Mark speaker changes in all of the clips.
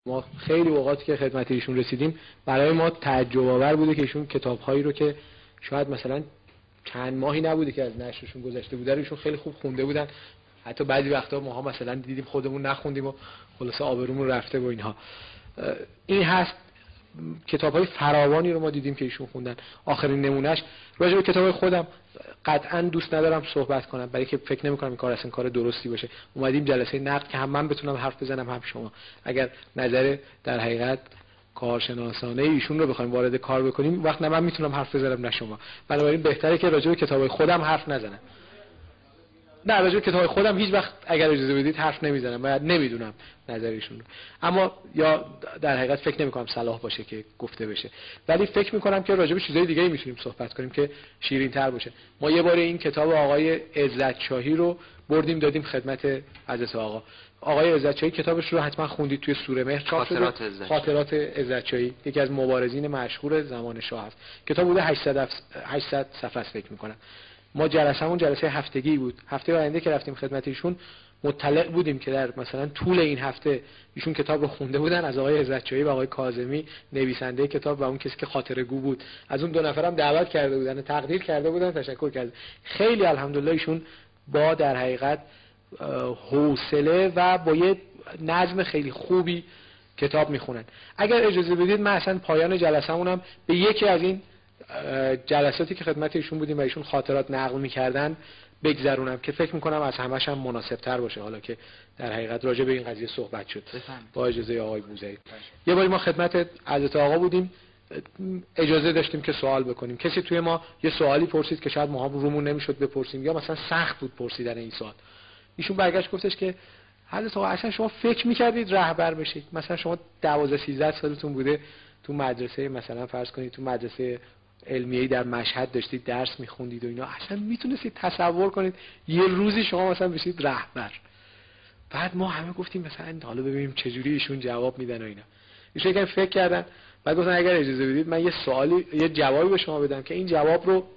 Speaker 1: ما خیلی اوقاتی که خدمت ایشون رسیدیم برای ما تعجب آور بوده که ایشون کتاب‌هایی رو که شاید مثلا چند ماهی نبوده که از نشرشون گذشته بوده ایشون خیلی خوب خونده بودن. حتی بعضی وقتا ماها مثلا دیدیم خودمون نخوندیم و خلاصه آبرومون رفته و اینها. این هست. کتاب‌های فراوانی رو ما دیدیم که ایشون خوندن. آخرین نمونهش راجع به کتاب‌های خودم قطعاً دوست ندارم صحبت کنم، برای که فکر نمی‌کنم این کار اصلا کار درستی باشه. اومدیم جلسه نقد که هم من بتونم حرف بزنم هم شما. اگر نظر در حقیقت کارشناسانه ایشون رو بخوایم وارد کار بکنیم، وقت نه من میتونم حرف بزنم نه شما. بنابراین بهتره که راجع به کتاب‌های خودم حرف نزنم. نه، راجع به کتاب خودم هیچ وقت اگر اجازه بدید حرف نمیزنم، باید نمیدونم نظر ایشون رو. اما یا در حقیقت فکر نمی‌کنم صلاح باشه که گفته بشه، ولی فکر می‌کنم که راجع به چیزای دیگه‌ای میتونیم صحبت کنیم که شیرین‌تر باشه. ما یه بار این کتاب آقای عزت شاهی رو بردیم دادیم خدمت حضرت آقا. آقای عزت شاهی کتابش رو حتما خوندید، توی سوره مهر چاپ شده. خاطرات عزت شاهی یکی از مبارزین مشهور زمان شاه است. کتاب بوده 800 صفحه است فکر می‌کنم. ما جلسمون جلسه هفتگی بود. هفته آینده که رفتیم خدمت ایشون مطلع بودیم که در مثلا طول این هفته ایشون کتاب رو خونده بودن از آقای عزت‌شاهی و آقای کاظمی نویسنده کتاب و اون کسی که خاطره‌گو بود. از اون دو نفرم دعوت کرده بودن، تقدیر کرده بودن، تشکر کرده. خیلی الحمدلله ایشون با در حقیقت حوصله و با یه نظم خیلی خوبی کتاب میخونن. اگر اجازه بدید من اصلا پایان جلسمونم به یکی از این جلساتی که خدمت ایشون بودیم و ایشون خاطرات نقل می‌کردن بگذرونم که فکر می‌کنم از همه‌ش هم مناسب‌تر باشه، حالا که در حقیقت راجع به این قضیه صحبت شد. با اجازه آقای بوزهی. یه باری ما خدمت حضرت آقا بودیم، اجازه داشتیم که سوال بکنیم. کسی توی ما یه سوالی پرسید که شاید ما رومون نمی‌شد بپرسیم یا مثلا سخت بود پرسیدن این سوال. ایشون برگشت گفتش که حضرت آقا اصلا شما فکر می‌کردید رهبر بشید؟ مثلا شما 12 13 سالتون بوده تو مدرسه، مثلا فرض کنید تو مدرسه علمیه‌ای در مشهد داشتید درس می‌خوندید و اینا، اصلا میتونستید تصور کنید یه روزی شما مثلا بشید رهبر؟ بعد ما همه گفتیم مثلا حالا ببینیم چه جوری ایشون جواب میدن و اینا. ایشون یکم فکر کردن، بعد گفتن اگر اجازه بدید من یه جوابی به شما بدم که این جواب رو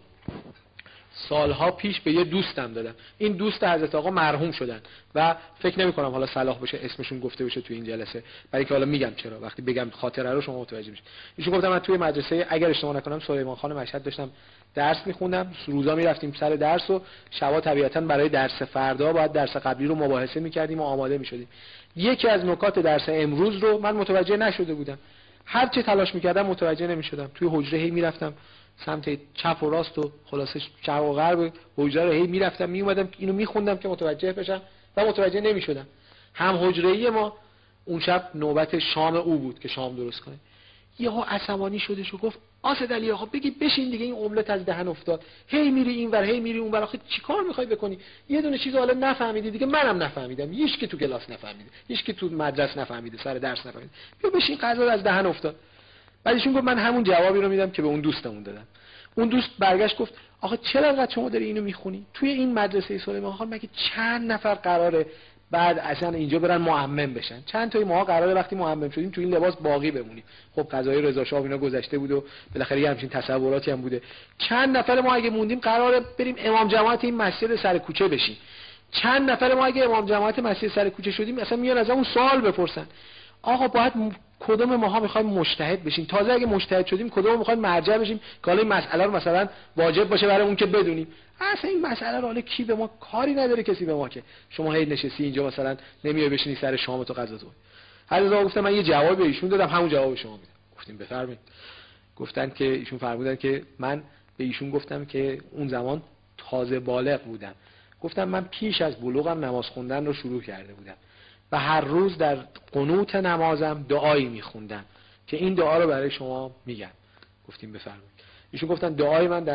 Speaker 1: سالها پیش به یه دوستم دادم. این دوست حضرت آقا مرحوم شدن و فکر نمی کنم حالا صلاح باشه اسمشون گفته بشه تو این جلسه، برای که حالا میگم چرا، وقتی بگم خاطره رو شما متوجه میشید. ایشون گفتم من توی مدرسه اگر اشتباه نکنم سلیمان خان مشهد داشتم درس میخوندم، روزا میرفتیم سر درس و شبا طبیعتا برای درس فردا باید درس قبلی رو مباحثه میکردیم و آماده میشدیم. یکی از نکات درس امروز رو من متوجه نشده بودم، هر چه تلاش میکردم متوجه نمیشدم. توی حجره هی میرفتم سمت چپ و راست و خلاصه شرق و غرب حجره رو هی میرفتم میومدم اینو میخوندم که متوجه بشم و متوجه نمیشدم. هم حجره ما اون شب نوبت شام او بود که شام درست کنه. یهو عصبانی شدش و گفت آسد علی آقا بگی بشین دیگه، این املت از دهن افتاد، هی میری اینور هی میری اونور، آخه چیکار میخوای بکنی؟ یه دونه چیز حالا نفهمیدی دیگه، منم نفهمیدم، هیچ کی تو کلاس نفهمیده، هیچ کی تو مدرسه نفهمیده، سر درس نفهمیده، بیا بشین قضا از دهن افتاد. بعدشون گفت من همون جوابی رو میدم که به اون دوستمون دادم. اون دوست برگشت گفت آخه چرا انقدر شما داری اینو میخونی؟ توی این مدرسه سلیمان خان مگه چند نفر قراره بعد اصلا اینجا برن معمم بشن؟ چند تایی ما قراره وقتی معمم شدیم تو این لباس باقی بمونیم؟ خب قضای رضا شاه اینا گذشته بود و بالاخره یه همچین تصوراتی هم بوده. چند نفر ما اگه موندیم قراره بریم امام جماعت این مسجد سر کوچه بشیم؟ چند نفر ما اگه امام جماعت مسجد سر کوچه شدیم اصلا میان از اون سوال بپرسن آقا باید کدوم ماها میخوایم مجتهد بشیم؟ تازه اگه مجتهد شدیم کدوم میخوایم مرجع بشیم که حالا این مسئله رو مثلا واجب باشه برای اون که بدونیم؟ اصلا این مسئله رو حالا کی به ما کاری نداره، کسی به ما که شما هی نشستی اینجا مثلا نمیای بشینی سر شام تو غذا تو. حضرت گفتم من یه جواب به ایشون دادم، همون جواب شما میدم. گفتیم بفرمایید. گفتن که ایشون فرمودن که من به ایشون گفتم که اون زمان تازه بالغ بودم، گفتم من پیش از بلوغم نماز خوندن رو شروع کرده بودم و هر روز در قنوت نمازم دعایی میخوندم که این دعا رو برای شما میگم. گفتیم بفرمایید. ایشون گفتن دعای من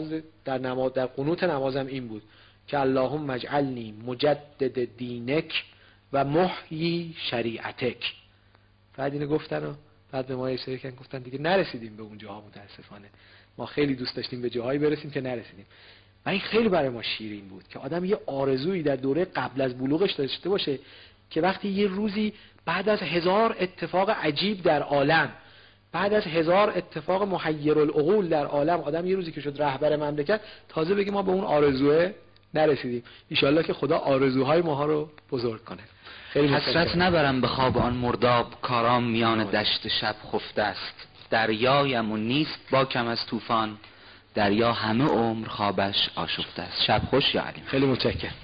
Speaker 1: در قنوت نمازم این بود که اللهم اجعلنی مجدد دینک و محیی شریعتک. بعد اینو گفتن و بعد به ما اشاره کردن گفتن دیگه نرسیدیم به اون جاها متاسفانه. ما خیلی دوست داشتیم به جاهایی برسیم که نرسیدیم. و این خیلی برای ما شیرین بود که آدم یه آرزویی در دوره قبل از بلوغش داشته باشه که وقتی یه روزی بعد از 1000 اتفاق عجیب در عالم، بعد از 1000 اتفاق محیر العقول در عالم، آدم یه روزی که شد رهبر مملکت تازه بگه ما به اون آرزوه نرسیدیم. ان که خدا آرزوهای ماها رو بزرگ کنه. خیلی
Speaker 2: حسرت نبرم به خواب آن مرداب، کارام میان دشت شب خفته است. دریایم و نیست با کم از طوفان، دریا همه عمر خوابش آشفته است. شب خوش یا علی.
Speaker 1: خیلی متشکرم.